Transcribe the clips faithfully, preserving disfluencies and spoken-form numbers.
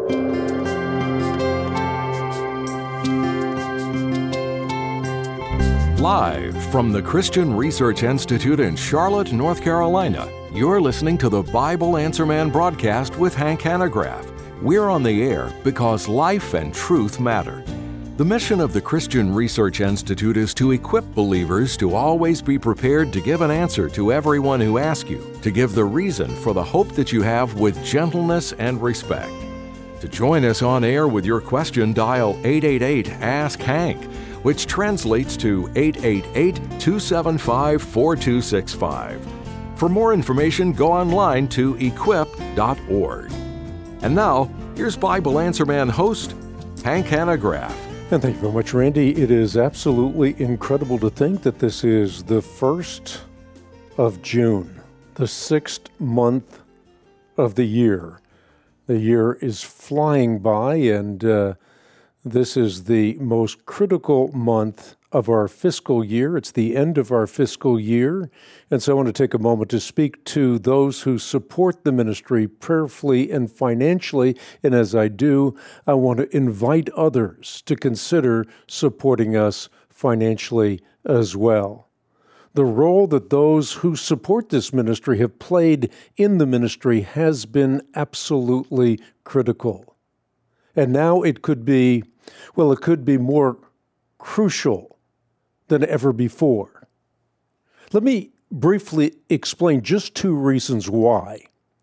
Live from the Christian Research Institute in Charlotte, North Carolina, you're listening to the Bible Answer Man broadcast with Hank Hanegraaff. We're on the air because life and truth matter. The mission of the Christian Research Institute is to equip believers to always be prepared to give an answer to everyone who asks you, to give the reason for the hope that you have with gentleness and respect. To join us on air with your question, dial eight eight eight, ask Hank, which translates to eight eight eight, two seven five, four two six five. For more information, go online to equip dot org. And now, here's Bible Answer Man host, Hank Hanegraaff. And thank you very much, Randy. It is absolutely incredible to think that this is the first of June, the sixth month of the year. The year is flying by, and uh, this is the most critical month of our fiscal year. It's the end of our fiscal year. And so I want to take a moment to speak to those who support the ministry prayerfully and financially. And as I do, I want to invite others to consider supporting us financially as well. The role that those who support this ministry have played in the ministry has been absolutely critical. And now it could be, well, it could be more crucial than ever before. Let me briefly explain just two reasons why.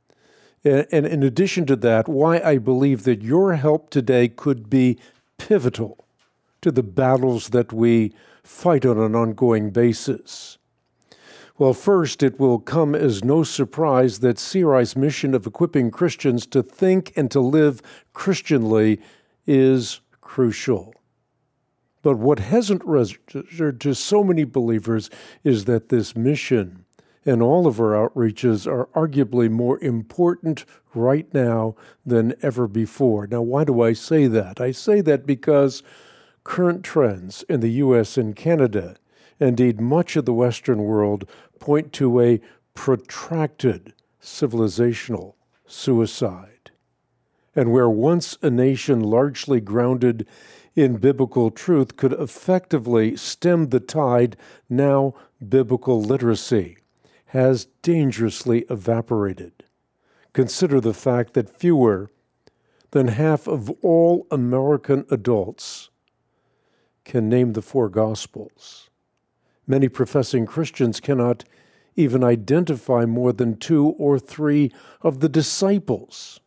And in addition to that, why I believe that your help today could be pivotal to the battles that we fight on an ongoing basis. Well, first, it will come as no surprise that C R I's mission of equipping Christians to think and to live Christianly is crucial. But what hasn't registered to so many believers is that this mission and all of our outreaches are arguably more important right now than ever before. Now, why do I say that? I say that because current trends in the U S and Canada, indeed much of the Western world, point to a protracted civilizational suicide. And where once a nation largely grounded in biblical truth could effectively stem the tide, now biblical literacy has dangerously evaporated. Consider the fact that fewer than half of all American adults can name the four Gospels. Many professing Christians cannot even identify more than two or three of the disciples.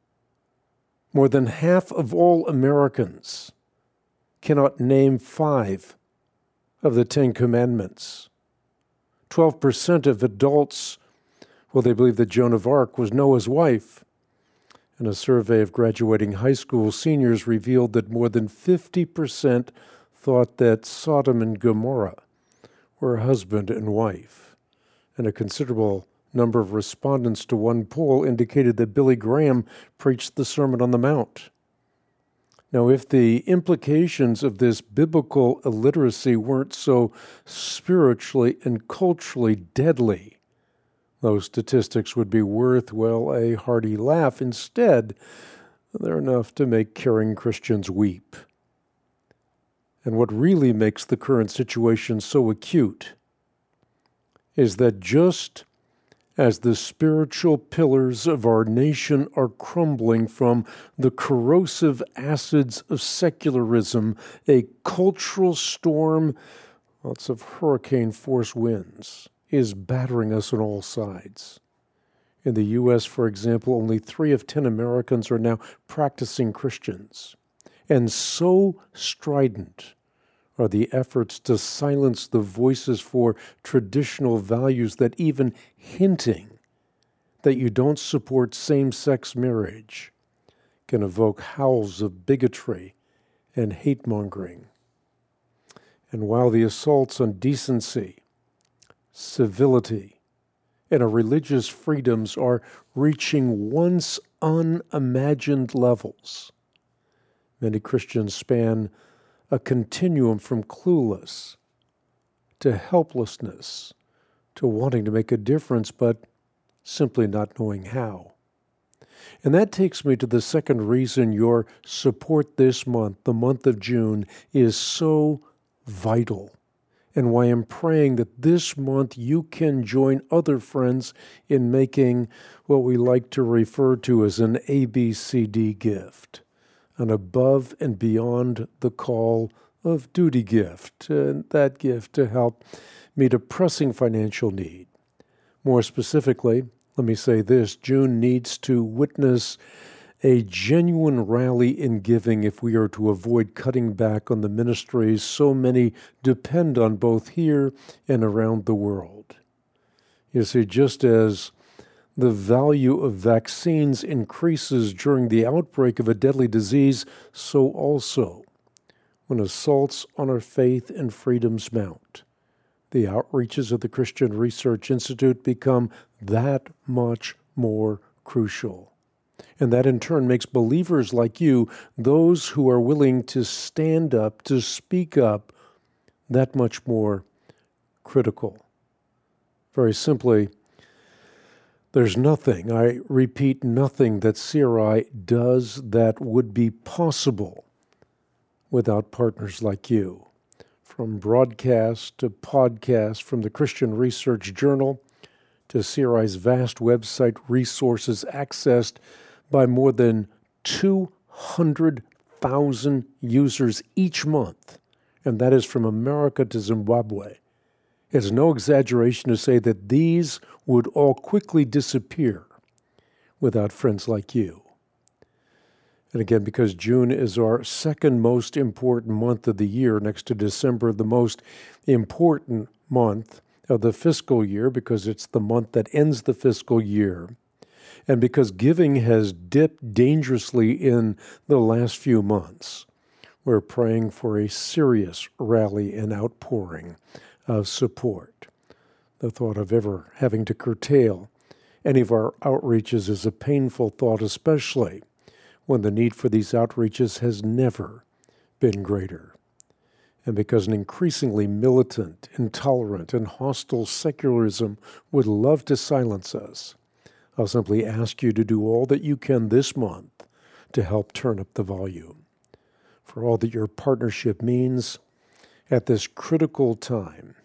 More than half of all Americans cannot name five of the Ten Commandments. Twelve percent of adults, well, they believe that Joan of Arc was Noah's wife. And a survey of graduating high school seniors revealed that more than fifty percent thought that Sodom and Gomorrah were husband and wife. And a considerable number of respondents to one poll indicated that Billy Graham preached the Sermon on the Mount. Now, if the implications of this biblical illiteracy weren't so spiritually and culturally deadly, those statistics would be worth, well, a hearty laugh. Instead, they're enough to make caring Christians weep. And what really makes the current situation so acute is that just as the spiritual pillars of our nation are crumbling from the corrosive acids of secularism, a cultural storm, lots of hurricane-force winds, is battering us on all sides. In the U S, for example, only three of ten Americans are now practicing Christians. And so strident are the efforts to silence the voices for traditional values that even hinting that you don't support same-sex marriage can evoke howls of bigotry and hate-mongering. And while the assaults on decency, civility, and our religious freedoms are reaching once unimagined levels, many Christians span a continuum from clueless to helplessness to wanting to make a difference, but simply not knowing how. And that takes me to the second reason your support this month, the month of June, is so vital, and why I'm praying that this month you can join other friends in making what we like to refer to as an A B C D gift, an above and beyond the call of duty gift, and that gift to help meet a pressing financial need. More specifically, let me say this: June needs to witness a genuine rally in giving if we are to avoid cutting back on the ministries so many depend on both here and around the world. You see, just as the value of vaccines increases during the outbreak of a deadly disease, so also when assaults on our faith and freedoms mount, the outreaches of the Christian Research Institute become that much more crucial. And that in turn makes believers like you, those who are willing to stand up, to speak up, that much more critical. Very simply, there's nothing, I repeat, nothing that C R I does that would be possible without partners like you. From broadcast to podcast, from the Christian Research Journal to C R I's vast website resources accessed by more than two hundred thousand users each month, and that is from America to Zimbabwe. It's no exaggeration to say that these would all quickly disappear without friends like you. And again, because June is our second most important month of the year, next to December, the most important month of the fiscal year, because it's the month that ends the fiscal year, and because giving has dipped dangerously in the last few months, we're praying for a serious rally and outpouring of support. The thought of ever having to curtail any of our outreaches is a painful thought, especially when the need for these outreaches has never been greater. And because an increasingly militant, intolerant, and hostile secularism would love to silence us, I'll simply ask you to do all that you can this month to help turn up the volume. For all that your partnership means at this critical time,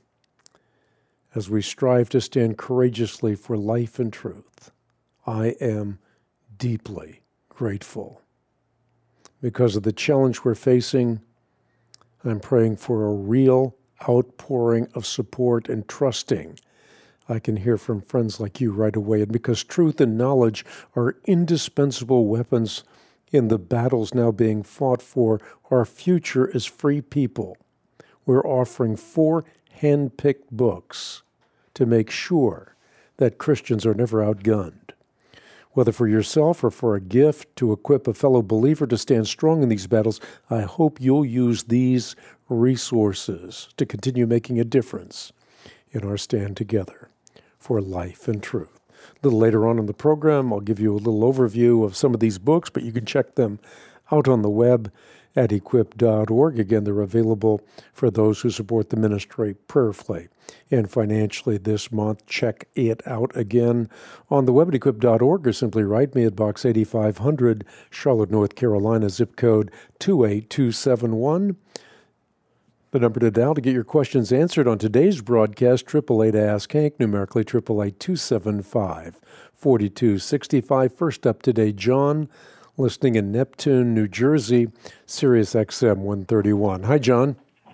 as we strive to stand courageously for life and truth, I am deeply grateful. Because of the challenge we're facing, I'm praying for a real outpouring of support and trusting I can hear from friends like you right away. And because truth and knowledge are indispensable weapons in the battles now being fought for our future as free people, we're offering four hand-picked books to make sure that Christians are never outgunned. Whether for yourself or for a gift to equip a fellow believer to stand strong in these battles, I hope you'll use these resources to continue making a difference in our stand together for life and truth. A little later on in the program, I'll give you a little overview of some of these books, but you can check them out on the web at equip dot org. Again, they're available for those who support the ministry prayerfully and financially this month. Check it out again on the web at equip dot org, or simply write me at Box eighty-five hundred, Charlotte, North Carolina, zip code two eight two seven one. The number to dial to get your questions answered on today's broadcast, eight eight eight ask Hank, numerically eight eight eight, two seven five, four two six five. First up today, John, listening in Neptune, New Jersey, Sirius X M one thirty-one. Hi, John.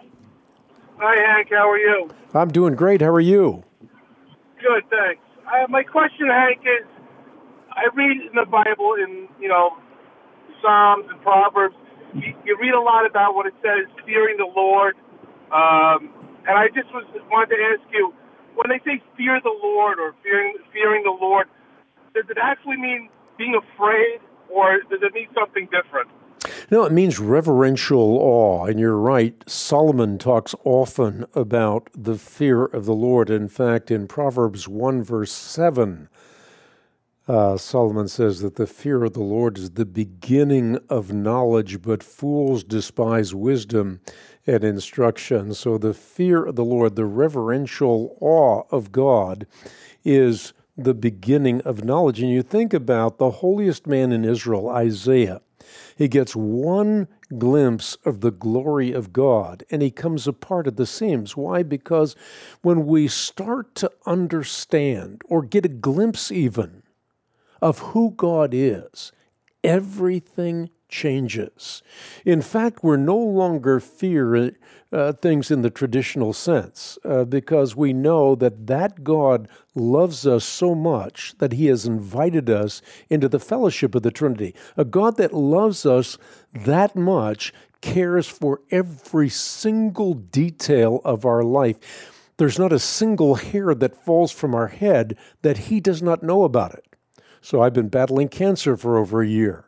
Hi, Hank. How are you? I'm doing great. How are you? Good, thanks. Uh, my question, Hank, is I read in the Bible, in, you know, Psalms and Proverbs, you, you read a lot about what it says, fearing the Lord. Um, and I just was wanted to ask you, when they say fear the Lord or fearing fearing the Lord, does it actually mean being afraid, or does it mean something different? No, it means reverential awe. And you're right, Solomon talks often about the fear of the Lord. In fact, in Proverbs one, verse seven, uh, Solomon says that the fear of the Lord is the beginning of knowledge, but fools despise wisdom and instruction. So the fear of the Lord, the reverential awe of God, is the beginning of knowledge. And you think about the holiest man in Israel, Isaiah. He gets one glimpse of the glory of God, and he comes apart at the seams. Why? Because when we start to understand or get a glimpse even of who God is, everything changes. In fact, we're no longer fear uh, things in the traditional sense uh, because we know that that God loves us so much that he has invited us into the fellowship of the Trinity. A God that loves us that much cares for every single detail of our life. There's not a single hair that falls from our head that he does not know about it. So I've been battling cancer for over a year.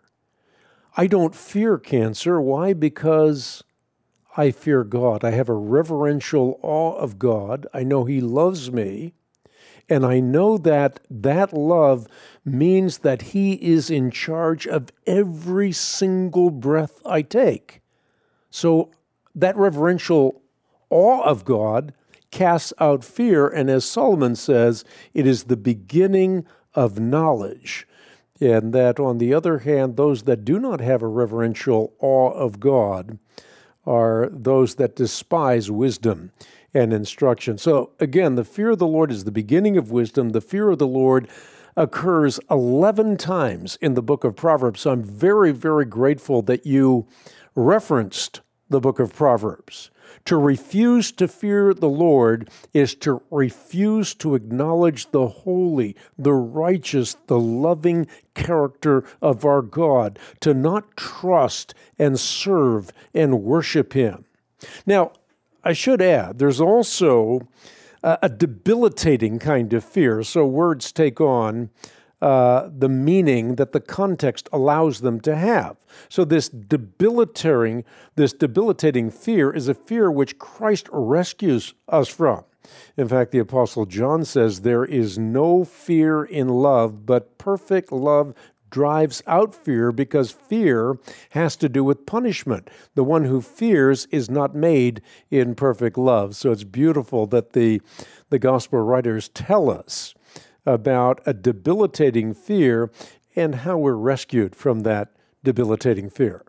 I don't fear cancer. Why? Because I fear God. I have a reverential awe of God. I know he loves me. And I know that that love means that he is in charge of every single breath I take. So that reverential awe of God casts out fear. And as Solomon says, it is the beginning of knowledge. And that, on the other hand, those that do not have a reverential awe of God are those that despise wisdom and instruction. So, again, the fear of the Lord is the beginning of wisdom. The fear of the Lord occurs eleven times in the book of Proverbs. So I'm very, very grateful that you referenced the book of Proverbs. To refuse to fear the Lord is to refuse to acknowledge the holy, the righteous, the loving character of our God, to not trust and serve and worship him. Now, I should add, there's also a, a debilitating kind of fear. So words take on Uh, the meaning that the context allows them to have. So this debilitating, this debilitating fear is a fear which Christ rescues us from. In fact, the Apostle John says, there is no fear in love, but perfect love drives out fear, because fear has to do with punishment. The one who fears is not made in perfect love. So it's beautiful that the, the gospel writers tell us about a debilitating fear and how we're rescued from that debilitating fear.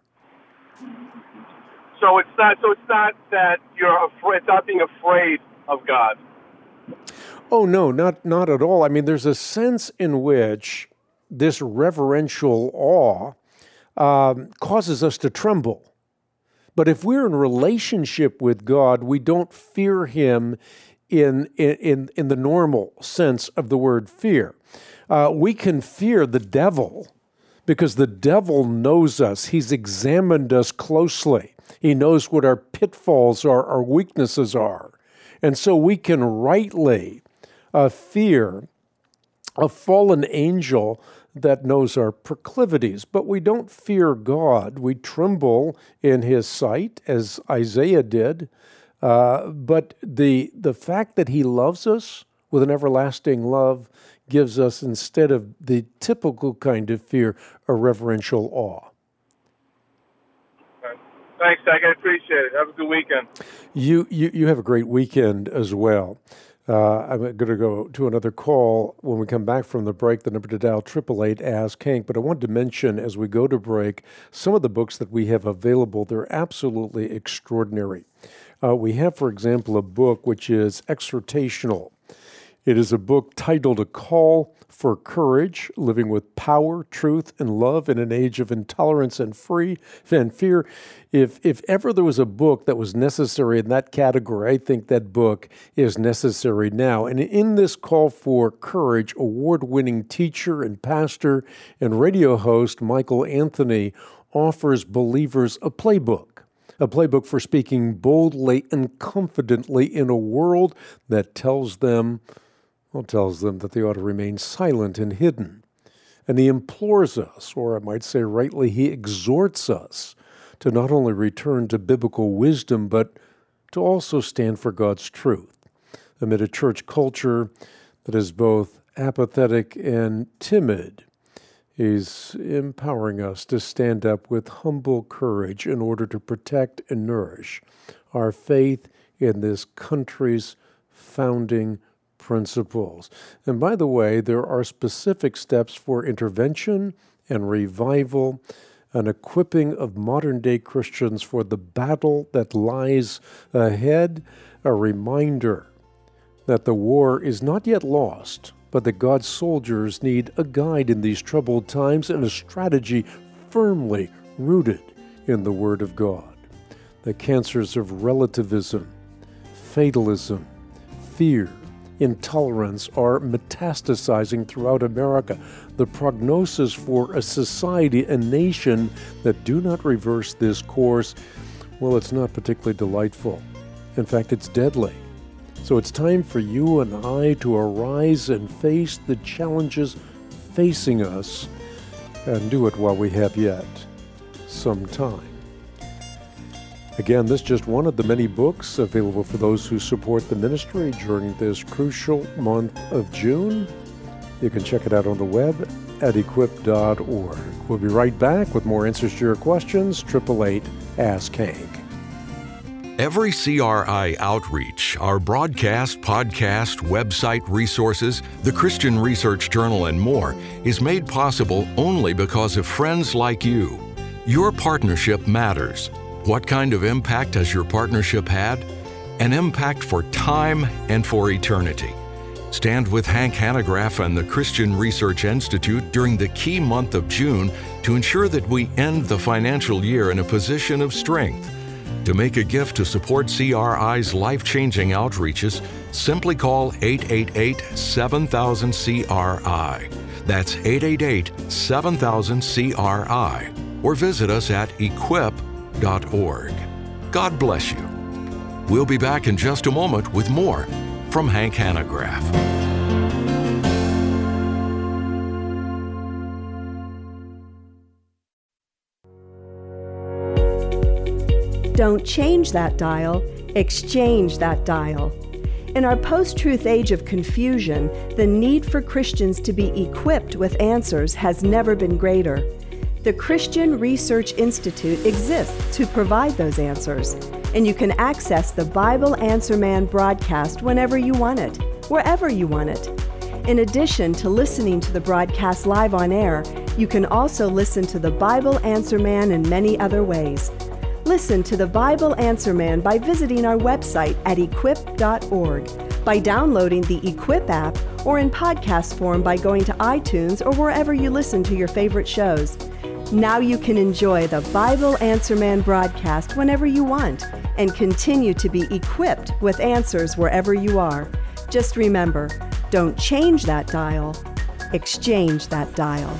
So it's not. So it's not that you're afraid. It's not being afraid of God. Oh no, not not at all. I mean, there's a sense in which this reverential awe um, causes us to tremble. But if we're in relationship with God, we don't fear him in in in the normal sense of the word fear. Uh, we can fear the devil because the devil knows us. He's examined us closely. He knows what our pitfalls are, our weaknesses are. And so we can rightly uh, fear a fallen angel that knows our proclivities. But we don't fear God. We tremble in his sight, as Isaiah did. Uh, but the the fact that he loves us with an everlasting love gives us, instead of the typical kind of fear, a reverential awe. Thanks, Zach. I appreciate it. Have a good weekend. You you, you have a great weekend as well. Uh, I'm going to go to another call when we come back from the break. The number to dial, eight eight eight, ask Hank. But I wanted to mention, as we go to break, some of the books that we have available. They're absolutely extraordinary. Uh, we have, for example, a book which is exhortational. It is a book titled A Call for Courage, Living with Power, Truth, and Love in an Age of Intolerance and Free and Fear. If if ever there was a book that was necessary in that category, I think that book is necessary now. And in this Call for Courage, award-winning teacher and pastor and radio host Michael Anthony offers believers a playbook. A playbook for speaking boldly and confidently in a world that tells them, well, tells them that they ought to remain silent and hidden. And he implores us, or I might say rightly, he exhorts us to not only return to biblical wisdom, but to also stand for God's truth. Amid a church culture that is both apathetic and timid, he's empowering us to stand up with humble courage in order to protect and nourish our faith in this country's founding principles. And by the way, there are specific steps for intervention and revival, an equipping of modern-day Christians for the battle that lies ahead, a reminder that the war is not yet lost, but that God's soldiers need a guide in these troubled times and a strategy firmly rooted in the Word of God. The cancers of relativism, fatalism, fear, intolerance are metastasizing throughout America. The prognosis for a society, a nation that do not reverse this course, well, it's not particularly delightful. In fact, it's deadly. So it's time for you and I to arise and face the challenges facing us, and do it while we have yet some time. Again, this is just one of the many books available for those who support the ministry during this crucial month of June. You can check it out on the web at equip dot org. We'll be right back with more answers to your questions. eight eight eight, ask Hank. Every C R I outreach, our broadcast, podcast, website resources, the Christian Research Journal, and more is made possible only because of friends like you. Your partnership matters. What kind of impact has your partnership had? An impact for time and for eternity. Stand with Hank Hanegraaff and the Christian Research Institute during the key month of June to ensure that we end the financial year in a position of strength. To make a gift to support C R I's life-changing outreaches, simply call eight eight eight, seven thousand, C R I. That's eight eight eight, seven thousand, C R I. Or visit us at equip dot org. God bless you. We'll be back in just a moment with more from Hank Hanegraaff. Don't change that dial, exchange that dial. In our post-truth age of confusion, the need for Christians to be equipped with answers has never been greater. The Christian Research Institute exists to provide those answers, and you can access the Bible Answer Man broadcast whenever you want it, wherever you want it. In addition to listening to the broadcast live on air, you can also listen to the Bible Answer Man in many other ways. Listen to the Bible Answer Man by visiting our website at equip dot org, by downloading the Equip app, or in podcast form by going to iTunes or wherever you listen to your favorite shows. Now you can enjoy the Bible Answer Man broadcast whenever you want and continue to be equipped with answers wherever you are. Just remember, don't change that dial, exchange that dial.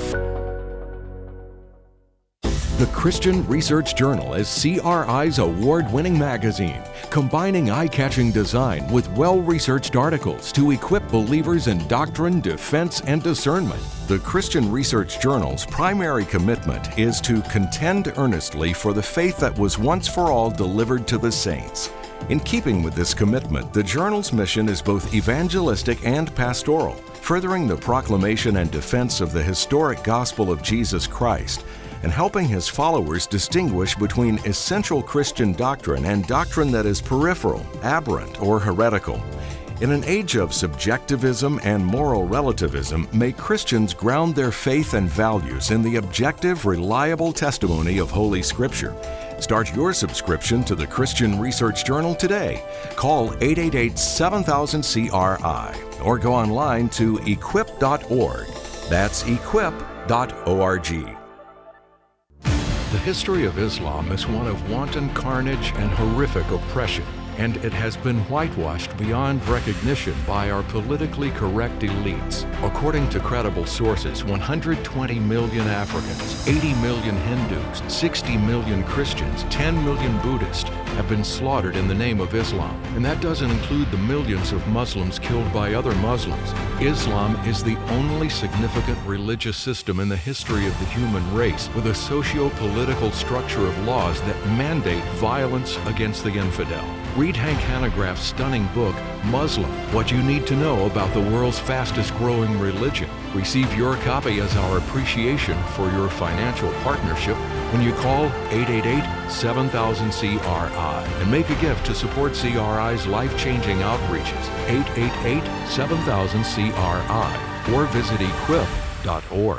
The Christian Research Journal is C R I's award-winning magazine, combining eye-catching design with well-researched articles to equip believers in doctrine, defense, and discernment. The Christian Research Journal's primary commitment is to contend earnestly for the faith that was once for all delivered to the saints. In keeping with this commitment, the journal's mission is both evangelistic and pastoral, furthering the proclamation and defense of the historic gospel of Jesus Christ, and helping his followers distinguish between essential Christian doctrine and doctrine that is peripheral, aberrant, or heretical. In an age of subjectivism and moral relativism, may Christians ground their faith and values in the objective, reliable testimony of Holy Scripture. Start your subscription to the Christian Research Journal today. Call eight eight eight, seven thousand, C R I or go online to equip dot org. That's equip dot org. The history of Islam is one of wanton carnage and horrific oppression, and it has been whitewashed beyond recognition by our politically correct elites. According to credible sources, one hundred twenty million Africans, eighty million Hindus, sixty million Christians, ten million Buddhists have been slaughtered in the name of Islam. And that doesn't include the millions of Muslims killed by other Muslims. Islam is the only significant religious system in the history of the human race with a socio-political structure of laws that mandate violence against the infidel. Read Hank Hanegraaff's stunning book, Muslim, What You Need to Know About the World's Fastest Growing Religion. Receive your copy as our appreciation for your financial partnership when you call eight eight eight, seven thousand, C R I and make a gift to support C R I's life-changing outreaches, eight eight eight, seven thousand, C R I, or visit equip dot org.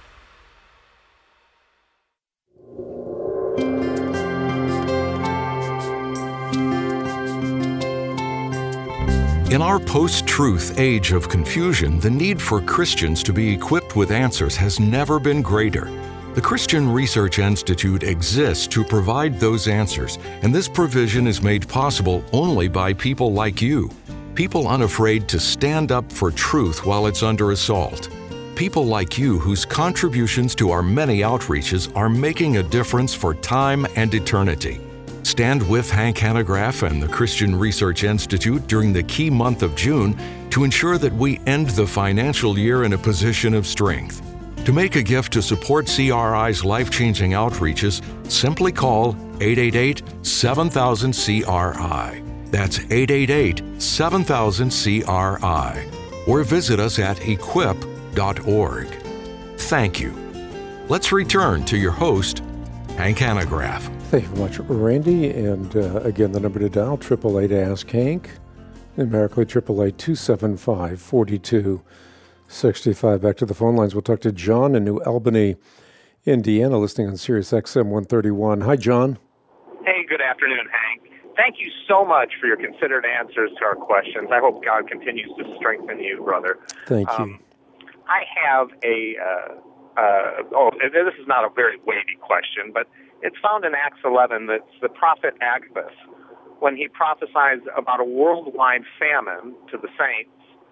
In our post-truth age of confusion, the need for Christians to be equipped with answers has never been greater. The Christian Research Institute exists to provide those answers, and this provision is made possible only by people like you. People unafraid to stand up for truth while it's under assault. People like you whose contributions to our many outreaches are making a difference for time and eternity. Stand with Hank Hanegraaff and the Christian Research Institute during the key month of June to ensure that we end the financial year in a position of strength. To make a gift to support C R I's life-changing outreaches, simply call eight eight eight, seven thousand, C R I. That's eight eight eight, seven thousand, C R I. Or visit us at equip dot org. Thank you. Let's return to your host, Hank Hanegraaff. Thank you very much, Randy. And uh, again, the number to dial, eight eight eight, ask Hank. Numerically, eight eight eight, two seven five, four two six five. Back to the phone lines. We'll talk to John in New Albany, Indiana, listening on Sirius X M one thirty-one. Hi, John. Hey, good afternoon, Hank. Thank you so much for your considered answers to our questions. I hope God continues to strengthen you, brother. Thank you. Um, I have a, uh, uh, oh, this is not a very weighty question, but it's found in Acts eleven. That's the prophet Agabus, when he prophesies about a worldwide famine to the saints.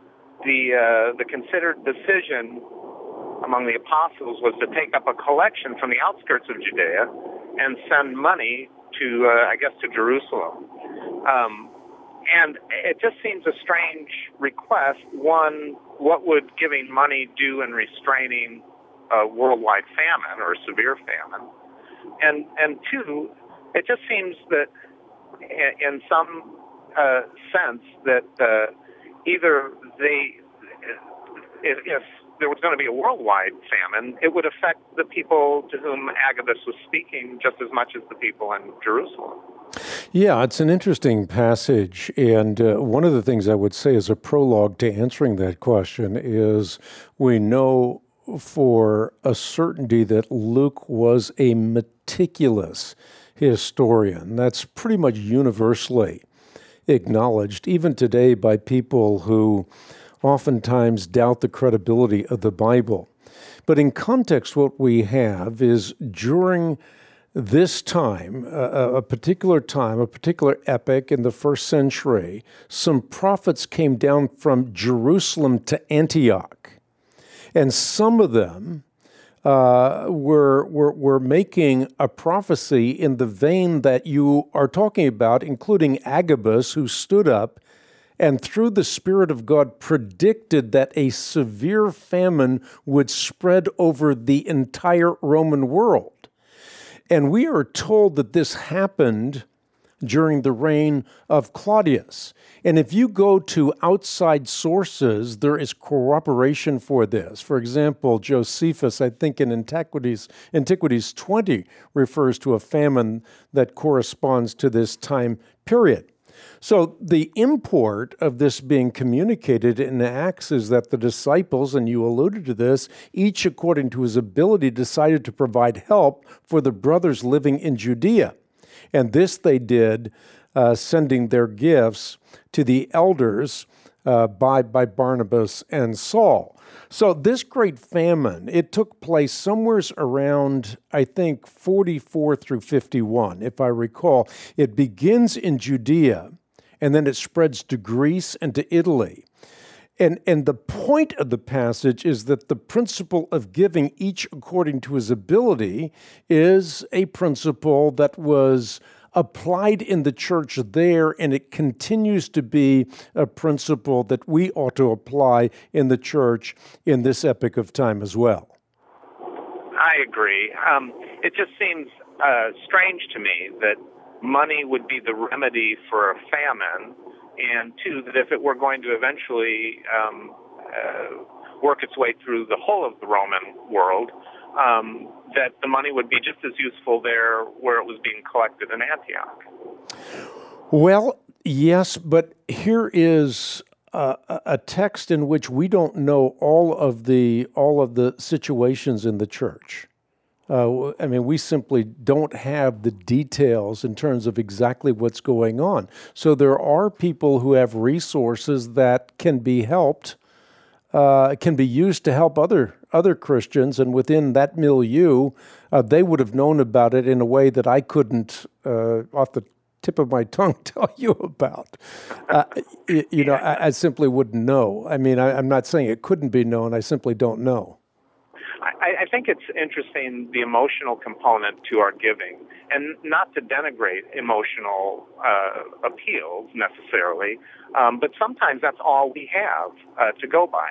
The uh, the considered decision among the apostles was to take up a collection from the outskirts of Judea and send money to, uh, I guess, to Jerusalem. Um, and it just seems a strange request. One, what would giving money do in restraining a worldwide famine or a severe famine? And and two, it just seems that in some uh, sense that uh, either they, if, if there was going to be a worldwide famine, it would affect the people to whom Agabus was speaking just as much as the people in Jerusalem. Yeah, it's an interesting passage. And uh, one of the things I would say as a prologue to answering that question is we know for a certainty that Luke was a meticulous historian. That's pretty much universally acknowledged, even today, by people who oftentimes doubt the credibility of the Bible. But in context, what we have is during this time, a, a particular time, a particular epoch in the first century, some prophets came down from Jerusalem to Antioch. And some of them uh, were, were, were making a prophecy in the vein that you are talking about, including Agabus, who stood up and through the Spirit of God predicted that a severe famine would spread over the entire Roman world. And we are told that this happened during the reign of Claudius. And if you go to outside sources, there is corroboration for this. For example, Josephus, I think in Antiquities, Antiquities twenty, refers to a famine that corresponds to this time period. So the import of this being communicated in Acts is that the disciples, and you alluded to this, each according to his ability decided to provide help for the brothers living in Judea. And this they did, uh, sending their gifts to the elders uh, by, by Barnabas and Saul. So this great famine, it took place somewhere around, I think, forty-four through fifty-one, if I recall. It begins in Judea, and then it spreads to Greece and to Italy. And, and the point of the passage is that the principle of giving each according to his ability is a principle that was applied in the church there, and it continues to be a principle that we ought to apply in the church in this epoch of time as well. I agree. Um, it just seems uh, strange to me that money would be the remedy for a famine, and two, that if it were going to eventually um, uh, work its way through the whole of the Roman world, um, that the money would be just as useful there where it was being collected in Antioch. Well, yes, but here is uh, a text in which we don't know all of the all of the situations in the church. Uh, I mean, we simply don't have the details in terms of exactly what's going on. So there are people who have resources that can be helped, uh, can be used to help other other Christians, and within that milieu, uh, they would have known about it in a way that I couldn't, uh, off the tip of my tongue, tell you about. Uh, you, you know, I, I simply wouldn't know. I mean, I, I'm not saying it couldn't be known. I simply don't know. I, I think it's interesting, the emotional component to our giving, and not to denigrate emotional uh, appeals necessarily, um, but sometimes that's all we have uh, to go by.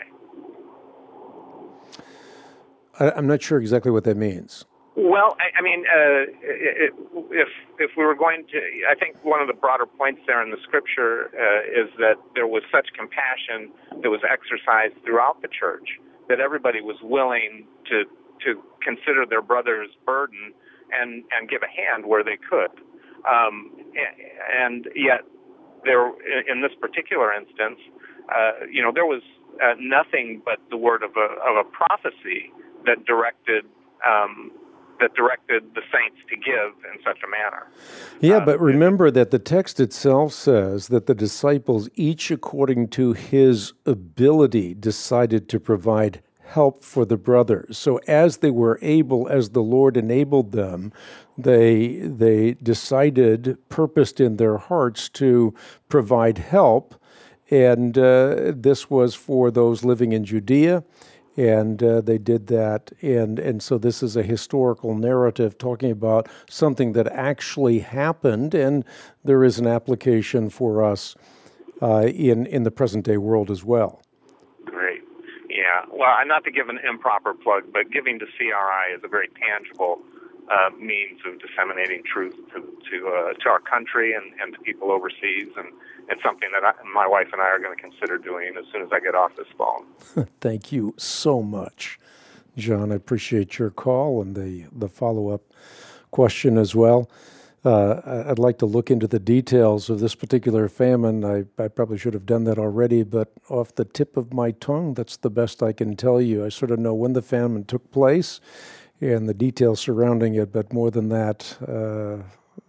I, I'm not sure exactly what that means. Well, I, I mean, uh, it, if if we were going to, I think one of the broader points there in the scripture uh, is that there was such compassion that was exercised throughout the church, that everybody was willing to to consider their brother's burden and, and give a hand where they could. Um, and yet, there in this particular instance, uh, you know, there was uh, nothing but the word of a of a prophecy that directed um, that directed the saints to give in such a manner. Yeah, uh, but remember that the text itself says that the disciples, each according to his ability, decided to provide help for the brothers. So as they were able, as the Lord enabled them, they they decided, purposed in their hearts to provide help. And uh, this was for those living in Judea. And uh, they did that, and and so this is a historical narrative talking about something that actually happened, and there is an application for us uh, in in the present day world as well. Great, yeah. Well, not to give an improper plug, but giving to C R I is a very tangible uh, means of disseminating truth to to, uh, to our country and, and to people overseas, and it's something that I, my wife and I are going to consider doing as soon as I get off this phone. Thank you so much, John. I appreciate your call and the, the follow-up question as well. Uh, I'd like to look into the details of this particular famine. I, I probably should have done that already, but off the tip of my tongue, that's the best I can tell you. I sort of know when the famine took place and the details surrounding it, but more than that, uh,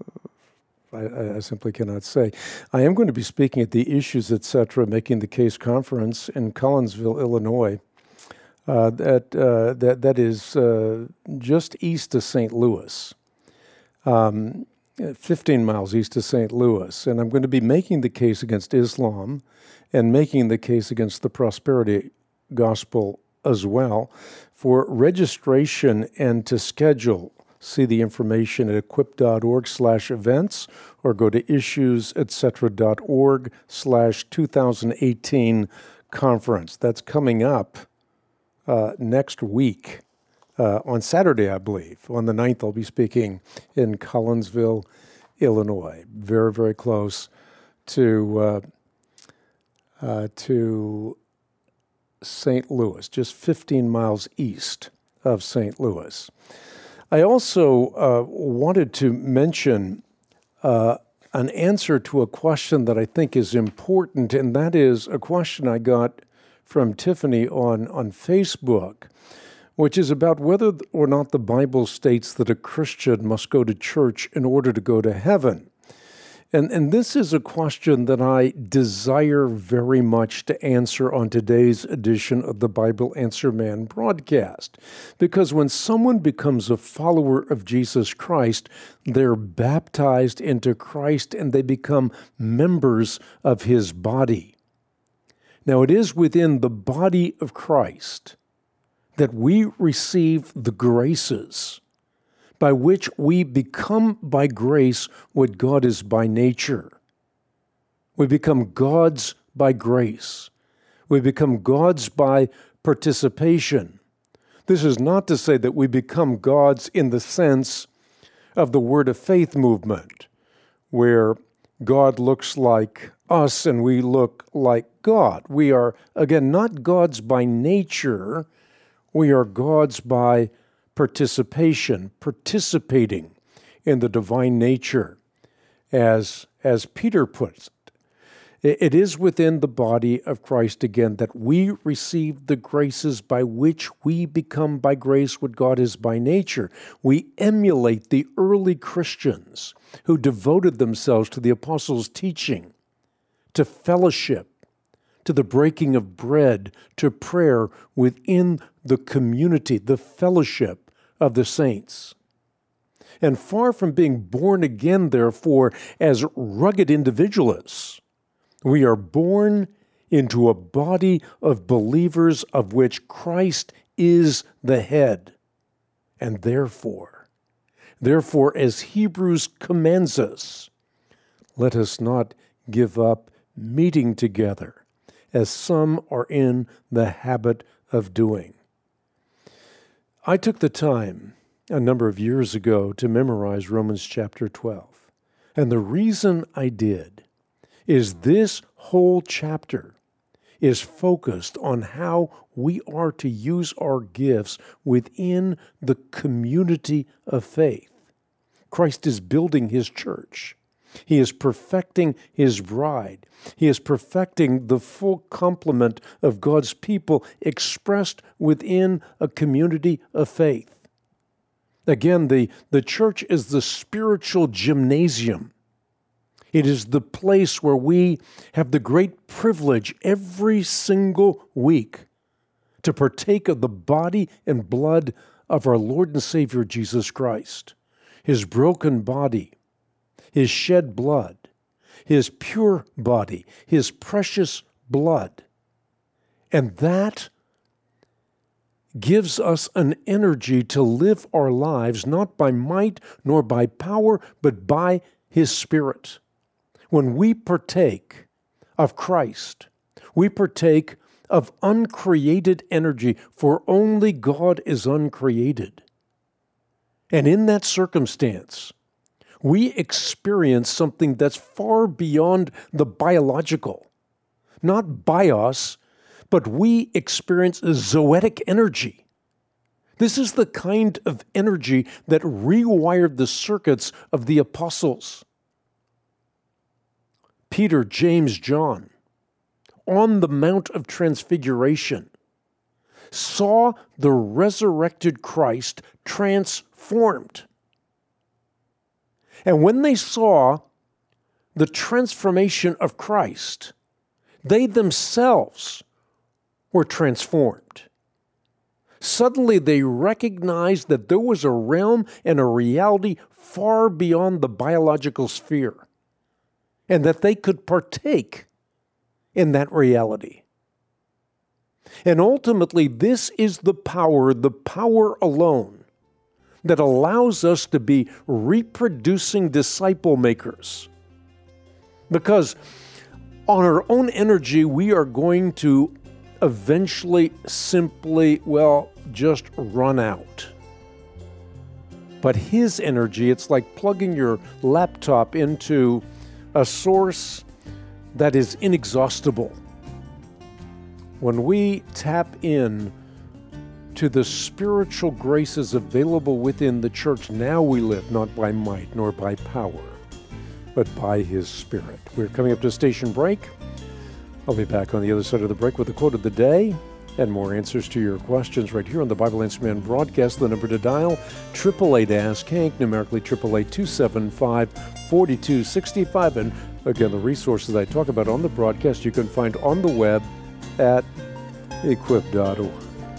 I, I simply cannot say. I am going to be speaking at the Issues, et cetera, Making the Case conference in Collinsville, Illinois. Uh, that uh, that that is uh, just east of Saint Louis, um, fifteen miles east of Saint Louis. And I'm going to be making the case against Islam and making the case against the prosperity gospel as well. For registration and to schedule, see the information at equip.org slash events or go to issues et cetera dot org slash two thousand eighteen conference. That's coming up uh, next week uh, on Saturday, I believe. On the ninth, I'll be speaking in Collinsville, Illinois. Very, very close to uh, uh, to Saint Louis, just fifteen miles east of Saint Louis. I also uh, wanted to mention uh, an answer to a question that I think is important, and that is a question I got from Tiffany on, on Facebook, which is about whether or not the Bible states that a Christian must go to church in order to go to heaven. And, and this is a question that I desire very much to answer on today's edition of the Bible Answer Man broadcast. Because when someone becomes a follower of Jesus Christ, they're baptized into Christ and they become members of his body. Now, it is within the body of Christ that we receive the graces by which we become by grace what God is by nature. We become God's by grace. We become God's by participation. This is not to say that we become God's in the sense of the Word of Faith movement, where God looks like us and we look like God. We are, again, not gods by nature. We are gods by participation, participating in the divine nature, as, as Peter puts it. It is within the body of Christ, again, that we receive the graces by which we become by grace what God is by nature. We emulate the early Christians who devoted themselves to the apostles' teaching, to fellowship, to the breaking of bread, to prayer within the community, the fellowship of the saints. And far from being born again, therefore, as rugged individualists, we are born into a body of believers of which Christ is the head. And therefore, therefore, as Hebrews commands us, let us not give up meeting together, as some are in the habit of doing. I took the time a number of years ago to memorize Romans chapter twelve. And the reason I did is this whole chapter is focused on how we are to use our gifts within the community of faith. Christ is building his church. He is perfecting his bride. He is perfecting the full complement of God's people expressed within a community of faith. Again, the, the church is the spiritual gymnasium. It is the place where we have the great privilege every single week to partake of the body and blood of our Lord and Savior Jesus Christ, his broken body, his shed blood, his pure body, his precious blood. And that gives us an energy to live our lives not by might nor by power, but by his Spirit. When we partake of Christ, we partake of uncreated energy, for only God is uncreated. And in that circumstance, we experience something that's far beyond the biological. Not bios, but we experience a zoetic energy. This is the kind of energy that rewired the circuits of the apostles. Peter, James, John, on the Mount of Transfiguration, saw the resurrected Christ transformed. And when they saw the transformation of Christ, they themselves were transformed. Suddenly they recognized that there was a realm and a reality far beyond the biological sphere, and that they could partake in that reality. And ultimately, this is the power, the power alone, that allows us to be reproducing disciple makers. Because on our own energy, we are going to eventually simply, well, just run out. But his energy, it's like plugging your laptop into a source that is inexhaustible. When we tap in to the spiritual graces available within the church, now we live not by might nor by power, but by his Spirit. We're coming up to station break. I'll be back on the other side of the break with the quote of the day and more answers to your questions right here on the Bible Answer Man broadcast. The number to dial, eight eight eight, ask Hank, numerically eight eight eight, two seven five, four two six five. And again, the resources I talk about on the broadcast you can find on the web at equip dot org.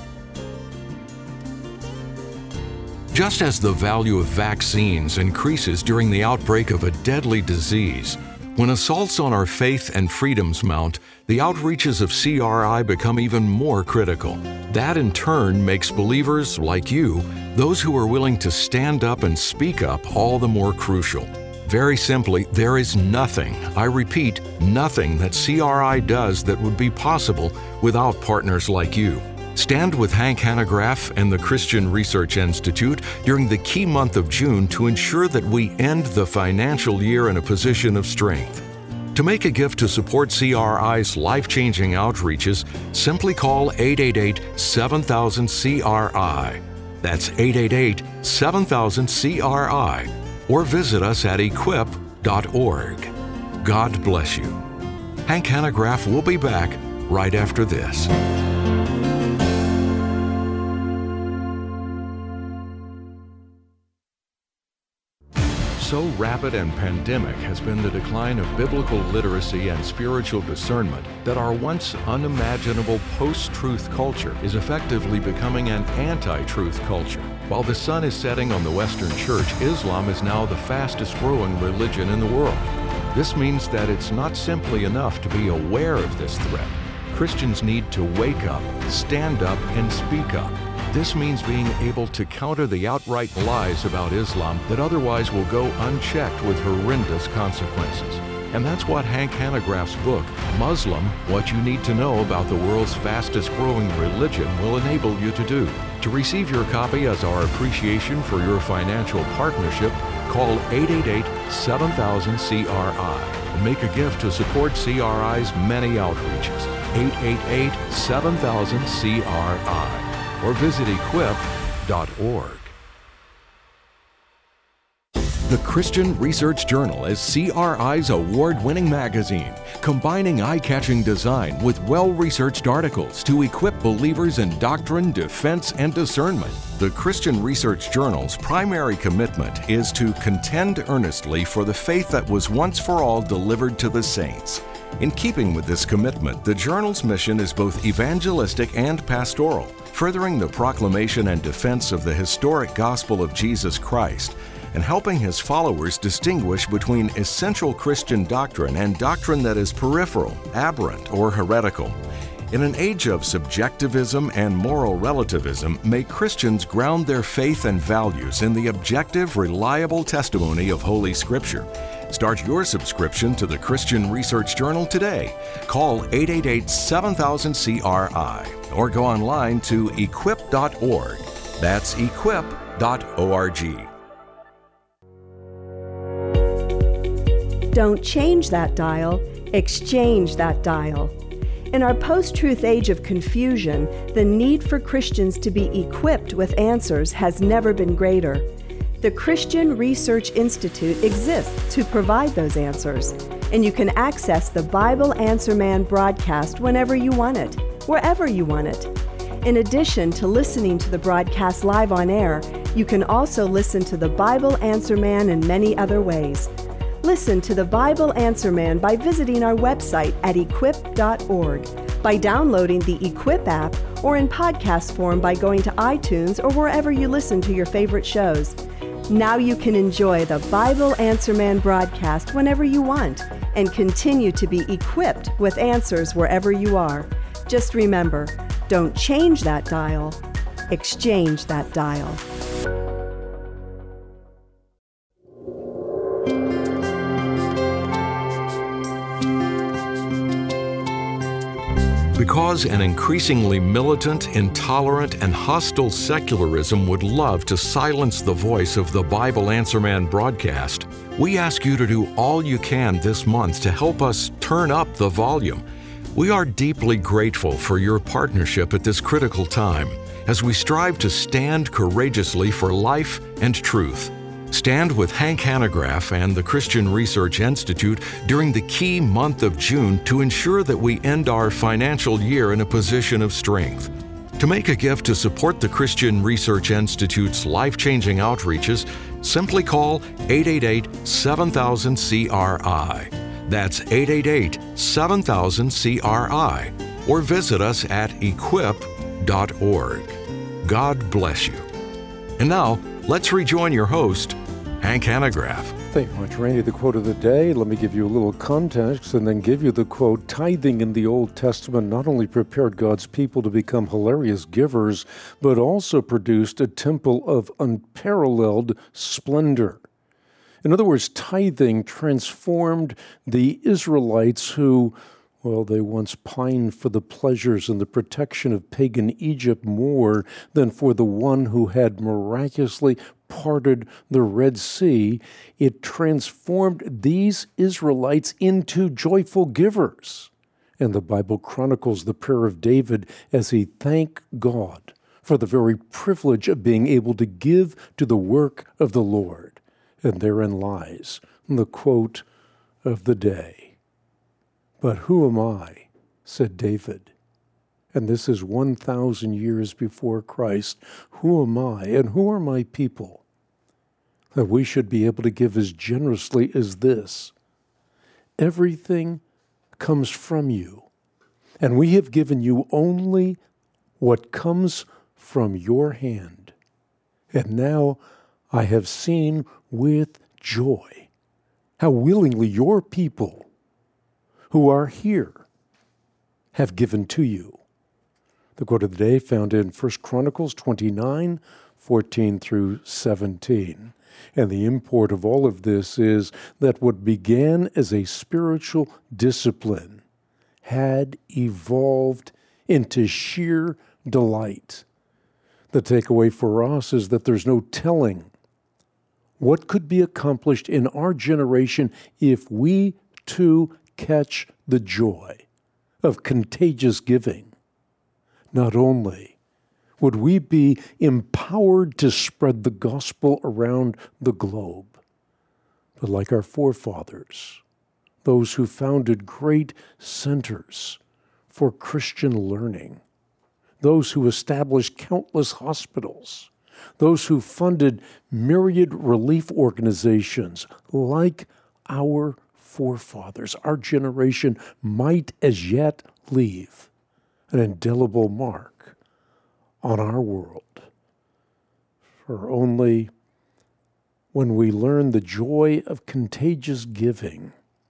Just as the value of vaccines increases during the outbreak of a deadly disease, when assaults on our faith and freedoms mount, the outreaches of C R I become even more critical. That in turn makes believers like you, those who are willing to stand up and speak up, all the more crucial. Very simply, there is nothing, I repeat, nothing that C R I does that would be possible without partners like you. Stand with Hank Hanegraaff and the Christian Research Institute during the key month of June to ensure that we end the financial year in a position of strength. To make a gift to support C R I's life-changing outreaches, simply call eight eight eight, seven thousand, C R I. That's eight eight eight, seven thousand, C R I. Or visit us at equip dot org. God bless you. Hank Hanegraaff will be back right after this. So rapid and pandemic has been the decline of biblical literacy and spiritual discernment that our once unimaginable post-truth culture is effectively becoming an anti-truth culture. While the sun is setting on the Western Church, Islam is now the fastest growing religion in the world. This means that it's not simply enough to be aware of this threat. Christians need to wake up, stand up, and speak up. This means being able to counter the outright lies about Islam that otherwise will go unchecked with horrendous consequences. And that's what Hank Hanegraaff's book, Muslim, What You Need to Know About the World's Fastest Growing Religion, will enable you to do. To receive your copy as our appreciation for your financial partnership, call eight eight eight, seven thousand, C R I and make a gift to support C R I's many outreaches. eight eight eight, seven thousand, C R I. Or visit equip dot org. The Christian Research Journal is C R I's award-winning magazine, combining eye-catching design with well-researched articles to equip believers in doctrine, defense, and discernment. The Christian Research Journal's primary commitment is to contend earnestly for the faith that was once for all delivered to the saints. In keeping with this commitment, the journal's mission is both evangelistic and pastoral, furthering the proclamation and defense of the historic gospel of Jesus Christ, and helping his followers distinguish between essential Christian doctrine and doctrine that is peripheral, aberrant, or heretical. In an age of subjectivism and moral relativism, may Christians ground their faith and values in the objective, reliable testimony of Holy Scripture. Start your subscription to the Christian Research Journal today. Call eight eight eight, seven thousand, C R I or go online to equip dot org. That's equip dot org. Don't change that dial, exchange that dial. In our post-truth age of confusion, the need for Christians to be equipped with answers has never been greater. The Christian Research Institute exists to provide those answers, and you can access the Bible Answer Man broadcast whenever you want it, wherever you want it. In addition to listening to the broadcast live on air, you can also listen to the Bible Answer Man in many other ways. Listen to the Bible Answer Man by visiting our website at equip dot org, by downloading the Equip app, or in podcast form by going to iTunes or wherever you listen to your favorite shows. Now you can enjoy the Bible Answer Man broadcast whenever you want and continue to be equipped with answers wherever you are. Just remember, don't change that dial, exchange that dial. Because an increasingly militant, intolerant, and hostile secularism would love to silence the voice of the Bible Answer Man broadcast, we ask you to do all you can this month to help us turn up the volume. We are deeply grateful for your partnership at this critical time as we strive to stand courageously for life and truth. Stand with Hank Hanegraaff and the Christian Research Institute during the key month of June to ensure that we end our financial year in a position of strength. To make a gift to support the Christian Research Institute's life-changing outreaches, simply call eight eight eight, seven thousand, C R I. That's eight eight eight, seven thousand, C R I. Or visit us at equip dot org. God bless you. And now, let's rejoin your host, Hank Hanegraaff. Thank you much, Randy. The quote of the day, let me give you a little context and then give you the quote. Tithing in the Old Testament not only prepared God's people to become hilarious givers, but also produced a temple of unparalleled splendor. In other words, tithing transformed the Israelites who Well, they once pined for the pleasures and the protection of pagan Egypt more than for the one who had miraculously parted the Red Sea. It transformed these Israelites into joyful givers. And the Bible chronicles the prayer of David as he thanked God for the very privilege of being able to give to the work of the Lord. And therein lies the quote of the day. But who am I, said David, and this is one thousand years before Christ, who am I and who are my people, that we should be able to give as generously as this? Everything comes from you, and we have given you only what comes from your hand. And now I have seen with joy how willingly your people who are here have given to you. The quote of the day found in First Chronicles twenty-nine, fourteen through seventeen. And the import of all of this is that what began as a spiritual discipline had evolved into sheer delight. The takeaway for us is that there's no telling what could be accomplished in our generation if we too catch the joy of contagious giving. Not only would we be empowered to spread the gospel around the globe, but like our forefathers, those who founded great centers for Christian learning, those who established countless hospitals, those who funded myriad relief organizations like our forefathers, our generation might as yet leave an indelible mark on our world. For only when we learn the joy of contagious giving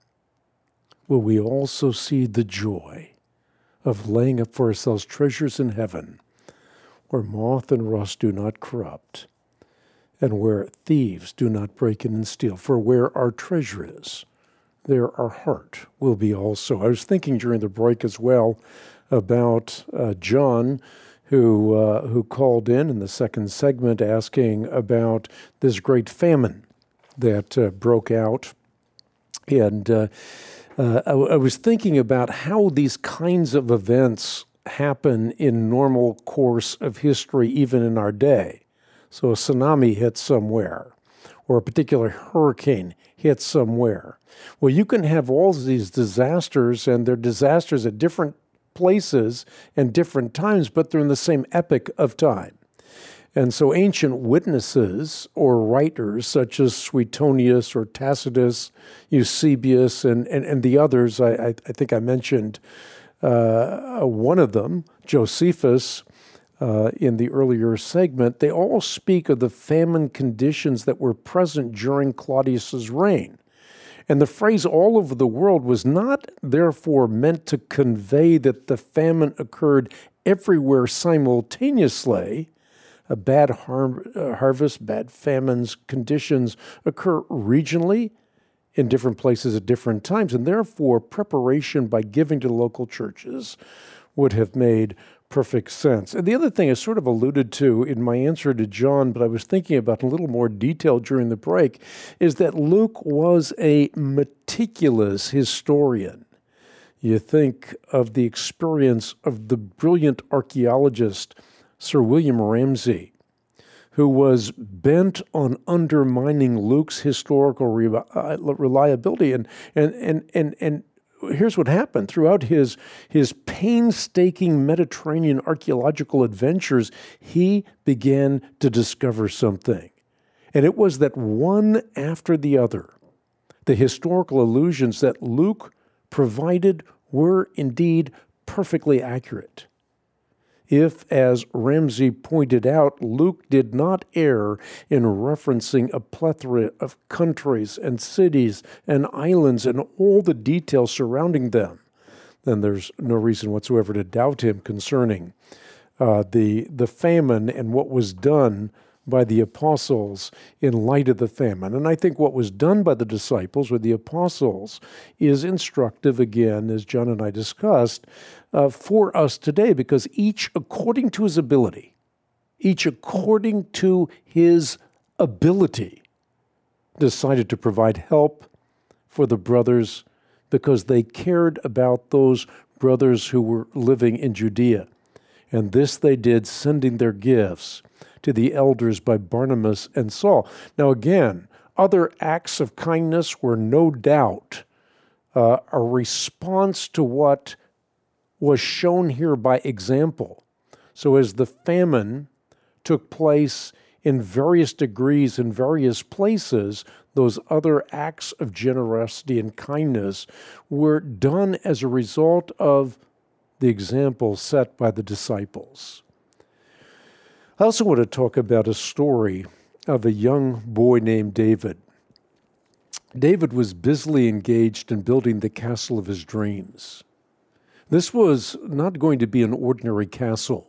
will we also see the joy of laying up for ourselves treasures in heaven, where moth and rust do not corrupt, and where thieves do not break in and steal. For where our treasure is, there our heart will be also. I was thinking during the break as well about uh, John, who uh, who called in in the second segment asking about this great famine that uh, broke out. And uh, uh, I, I was thinking about how these kinds of events happen in normal course of history, even in our day. So a tsunami hits somewhere, or a particular hurricane hits somewhere. Well, you can have all these disasters, and they're disasters at different places and different times, but they're in the same epoch of time. And so ancient witnesses or writers such as Suetonius or Tacitus, Eusebius, and, and, and the others, I, I, I think I mentioned uh, one of them, Josephus, uh, in the earlier segment, they all speak of the famine conditions that were present during Claudius's reign. And the phrase all over the world was not therefore meant to convey that the famine occurred everywhere simultaneously. A bad har- uh, harvest, bad famines, conditions occur regionally in different places at different times, and therefore preparation by giving to local churches would have made perfect sense. And the other thing I sort of alluded to in my answer to John, but I was thinking about in a little more detail during the break, is that Luke was a meticulous historian. You think of the experience of the brilliant archaeologist Sir William Ramsay, who was bent on undermining Luke's historical reliability. And and and and and here's what happened. Throughout his his painstaking Mediterranean archaeological adventures, he began to discover something. And it was that one after the other, the historical allusions that Luke provided were indeed perfectly accurate. If, as Ramsay pointed out, Luke did not err in referencing a plethora of countries and cities and islands and all the details surrounding them, then there's no reason whatsoever to doubt him concerning uh, the, the famine and what was done by the apostles in light of the famine. And I think what was done by the disciples or the apostles is instructive, again, as John and I discussed, uh, for us today, because each according to his ability, each according to his ability, decided to provide help for the brothers because they cared about those brothers who were living in Judea. And this they did, sending their gifts to the elders by Barnabas and Saul. Now again, other acts of kindness were no doubt uh, a response to what was shown here by example. So as the famine took place in various degrees in various places, those other acts of generosity and kindness were done as a result of the example set by the disciples. I also want to talk about a story of a young boy named David. David was busily engaged in building the castle of his dreams. This was not going to be an ordinary castle.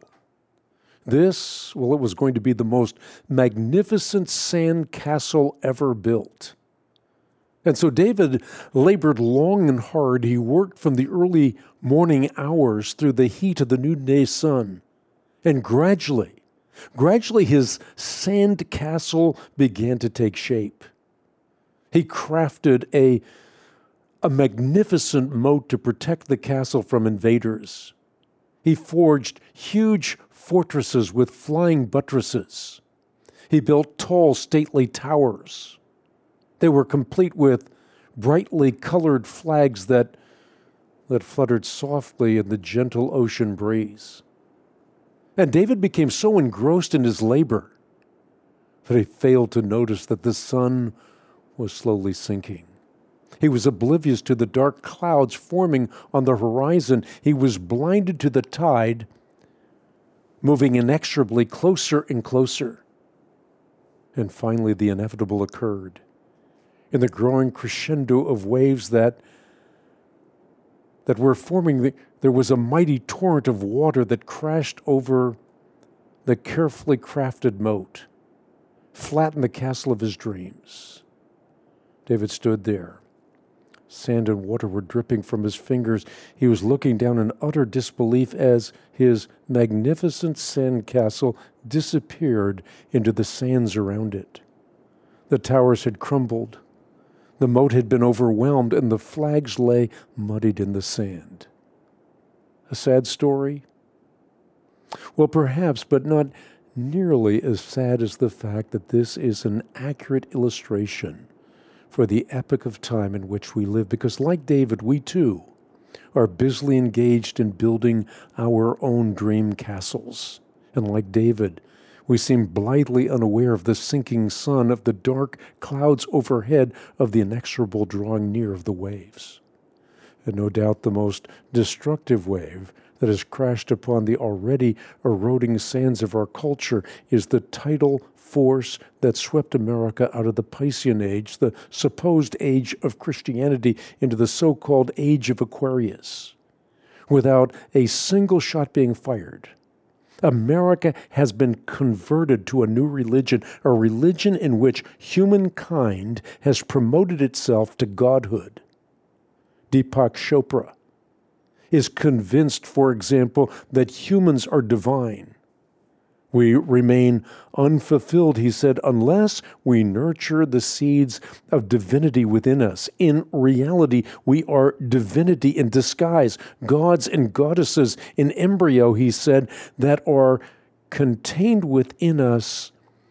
This, well, it was going to be the most magnificent sand castle ever built. And so David labored long and hard. He worked from the early morning hours through the heat of the noonday sun. And gradually, gradually his sand castle began to take shape. He crafted a, a magnificent moat to protect the castle from invaders. He forged huge fortresses with flying buttresses. He built tall, stately towers. They were complete with brightly colored flags that, that fluttered softly in the gentle ocean breeze. And David became so engrossed in his labor that he failed to notice that the sun was slowly sinking. He was oblivious to the dark clouds forming on the horizon. He was blinded to the tide, moving inexorably closer and closer. And finally, the inevitable occurred. In the growing crescendo of waves that, that were forming, the, there was a mighty torrent of water that crashed over the carefully crafted moat, flattened the castle of his dreams. David stood there. Sand and water were dripping from his fingers. He was looking down in utter disbelief as his magnificent sand castle disappeared into the sands around it. The towers had crumbled. The moat had been overwhelmed, and the flags lay muddied in the sand. A sad story? Well, perhaps, but not nearly as sad as the fact that this is an accurate illustration for the epoch of time in which we live, because like David, we too are busily engaged in building our own dream castles. And like David, we seem blithely unaware of the sinking sun, of the dark clouds overhead, of the inexorable drawing near of the waves. And no doubt the most destructive wave that has crashed upon the already eroding sands of our culture is the tidal force that swept America out of the Piscean Age, the supposed age of Christianity, into the so-called age of Aquarius. Without a single shot being fired, America has been converted to a new religion, a religion in which humankind has promoted itself to godhood. Deepak Chopra is convinced, for example, that humans are divine. We remain unfulfilled, he said, unless we nurture the seeds of divinity within us. In reality, we are divinity in disguise, gods and goddesses in embryo, he said, that are contained within us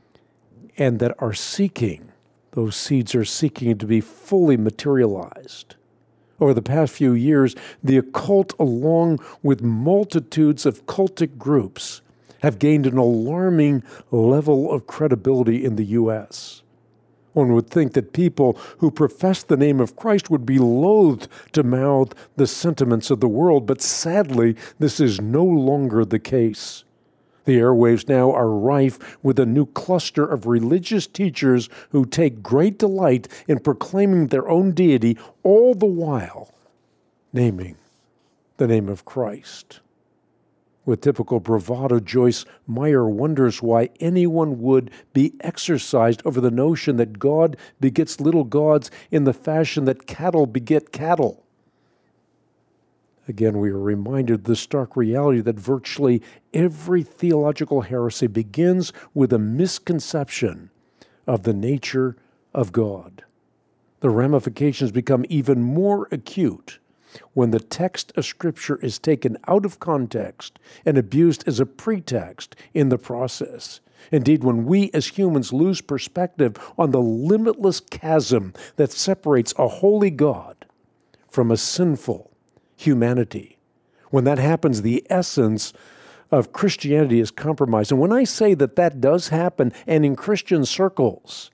and that are seeking, those seeds are seeking to be fully materialized. Over the past few years, the occult, along with multitudes of cultic groups, have gained an alarming level of credibility in the U S. One would think that people who profess the name of Christ would be loath to mouth the sentiments of the world, but sadly, this is no longer the case. The airwaves now are rife with a new cluster of religious teachers who take great delight in proclaiming their own deity, all the while naming the name of Christ. With typical bravado, Joyce Meyer wonders why anyone would be exercised over the notion that God begets little gods in the fashion that cattle beget cattle. Again, we are reminded of the stark reality that virtually every theological heresy begins with a misconception of the nature of God. The ramifications become even more acute when the text of Scripture is taken out of context and abused as a pretext in the process. Indeed, when we as humans lose perspective on the limitless chasm that separates a holy God from a sinful humanity, when that happens, the essence of Christianity is compromised. And when I say that that does happen, and in Christian circles,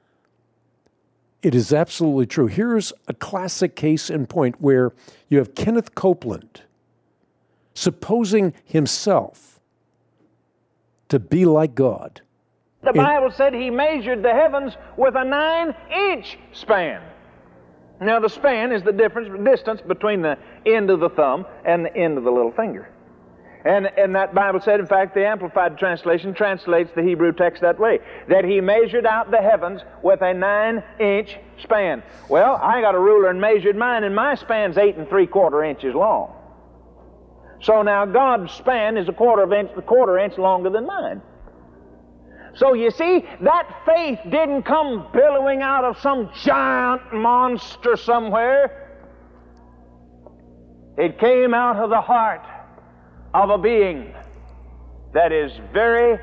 it is absolutely true. Here's a classic case in point where you have Kenneth Copeland supposing himself to be like God. The In, Bible said he measured the heavens with a nine-inch span. Now, the span is the difference, distance between the end of the thumb and the end of the little finger. And, and that Bible said, in fact, the Amplified Translation translates the Hebrew text that way, that he measured out the heavens with a nine-inch span. Well, I got a ruler and measured mine, and my span's eight and three-quarter inches long. So now God's span is a quarter of inch, a quarter inch longer than mine. So you see, that faith didn't come billowing out of some giant monster somewhere. It came out of the heart of a being that is very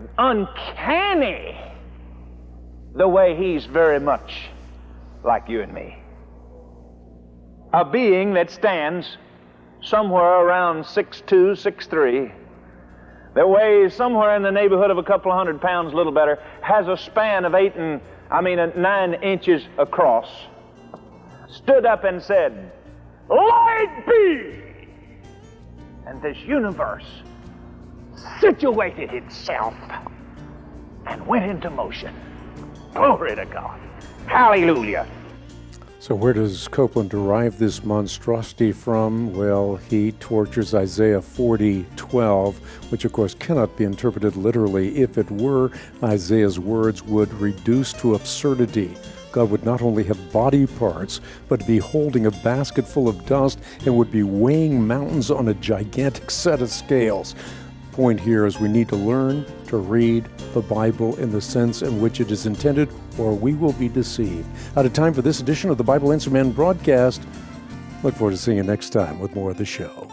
uncanny, the way he's very much like you and me. A being that stands somewhere around six two, six three, that weighs somewhere in the neighborhood of a couple of hundred pounds, a little better, has a span of eight and, I mean, nine inches across, stood up and said, "Light be!" And this universe situated itself and went into motion. Glory to God. Hallelujah. So where does Copeland derive this monstrosity from? Well, he tortures Isaiah forty twelve, which of course cannot be interpreted literally. If it were, Isaiah's words would reduce to absurdity. God would not only have body parts, but be holding a basket full of dust and would be weighing mountains on a gigantic set of scales. The point here is we need to learn to read the Bible in the sense in which it is intended, or we will be deceived. Out of time for this edition of the Bible Answer Man broadcast. Look forward to seeing you next time with more of the show.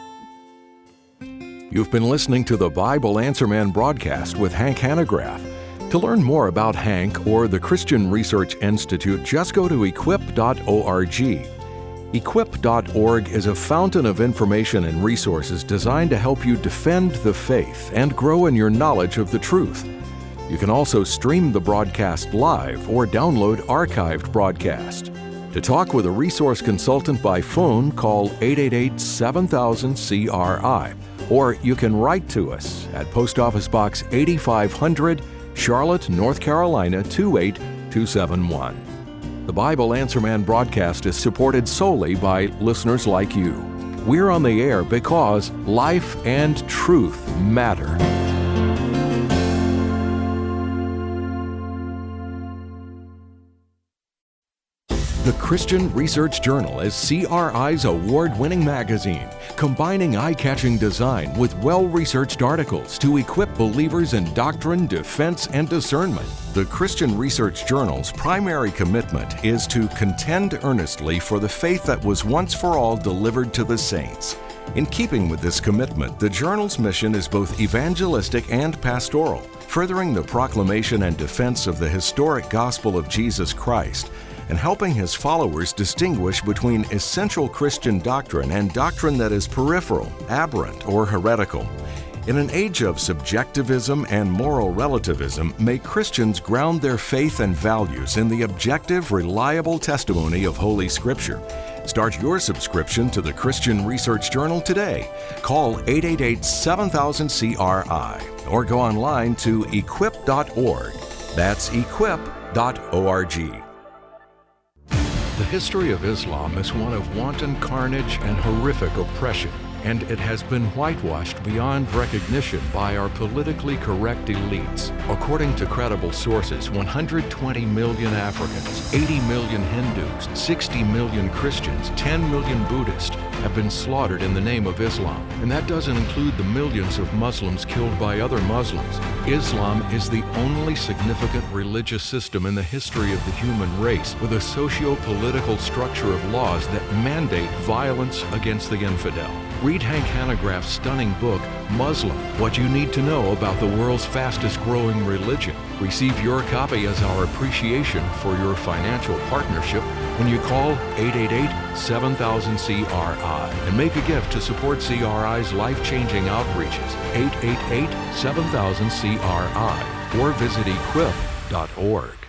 You've been listening to the Bible Answer Man broadcast with Hank Hanegraaff. To learn more about Hank or the Christian Research Institute, just go to equip dot org. equip dot org is a fountain of information and resources designed to help you defend the faith and grow in your knowledge of the truth. You can also stream the broadcast live or download archived broadcast. To talk with a resource consultant by phone, call eight eight eight, seven thousand, C R I, or you can write to us at Post Office Box eighty-five hundred, Charlotte, North Carolina two eight two seven one. The Bible Answer Man broadcast is supported solely by listeners like you. We're on the air because life and truth matter. The Christian Research Journal is C R I's award-winning magazine, combining eye-catching design with well-researched articles to equip believers in doctrine, defense, and discernment. The Christian Research Journal's primary commitment is to contend earnestly for the faith that was once for all delivered to the saints. In keeping with this commitment, the journal's mission is both evangelistic and pastoral, furthering the proclamation and defense of the historic gospel of Jesus Christ, and helping his followers distinguish between essential Christian doctrine and doctrine that is peripheral, aberrant, or heretical. In an age of subjectivism and moral relativism, may Christians ground their faith and values in the objective, reliable testimony of Holy Scripture. Start your subscription to the Christian Research Journal today. Call eight eight eight, seven thousand, C R I or go online to equip dot org. That's equip dot org. The history of Islam is one of wanton carnage and horrific oppression. and it has been whitewashed beyond recognition by our politically correct elites. According to credible sources, one hundred twenty million Africans, eighty million Hindus, sixty million Christians, ten million Buddhists have been slaughtered in the name of Islam. And that doesn't include the millions of Muslims killed by other Muslims. Islam is the only significant religious system in the history of the human race with a socio-political structure of laws that mandate violence against the infidel. Read Hank Hanegraaff's stunning book, Muslim, What You Need to Know About the World's Fastest Growing Religion. Receive your copy as our appreciation for your financial partnership when you call eight eight eight, seven thousand, C R I and make a gift to support C R I's life-changing outreaches, eight eight eight, seven thousand, C R I, or visit equip dot org.